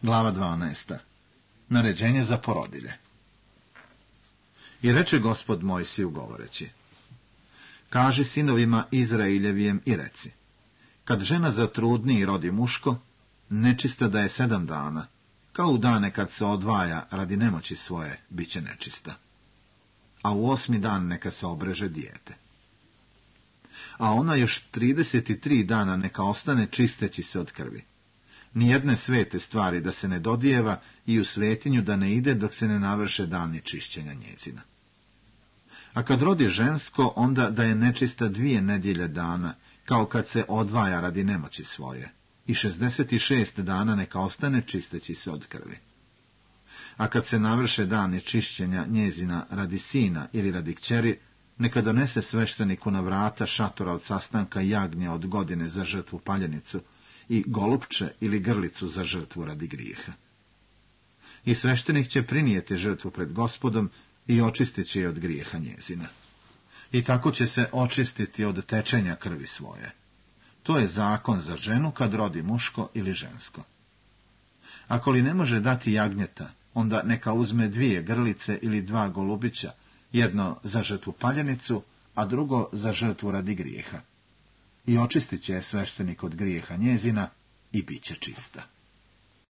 Glava 12. Naređenje za porodilje. I reče Gospod Mojsiju govoreći: Kaži sinovima Izrailjevijem i reci: kad žena zatrudni i rodi muško, nečista da je 7 dana, kao u dane kad se odvaja radi nemoći svoje, bit će nečista. A u 8. dan neka se obreže dijete. A ona još 33 dana neka ostane čisteći se od krvi. Nijedne svete stvari da se ne dodijeva i u svetinju da ne ide dok se ne navrše dani čišćenja njezina. A kad rodi žensko, onda da je nečista 2 nedjelje dana, kao kad se odvaja radi nemoći svoje, i 66 dana neka ostane čisteći se od krvi. A kad se navrše dani čišćenja njezina radi sina ili radi kćeri, neka donese svešteniku na vrata šatora od sastanka jagnje od godine za žrtvu paljenicu i golupče ili grlicu za žrtvu radi grijeha. I sveštenik će prinijeti žrtvu pred Gospodom i očistit će je od grijeha njezina. I tako će se očistiti od tečenja krvi svoje. To je zakon za ženu kad rodi muško ili žensko. Ako li ne može dati jagnjeta, onda neka uzme 2 grlice ili 2 golubića, jedno za žrtvu paljenicu, a drugo za žrtvu radi grijeha. I očistit će je sveštenik od grijeha njezina i bit će čista.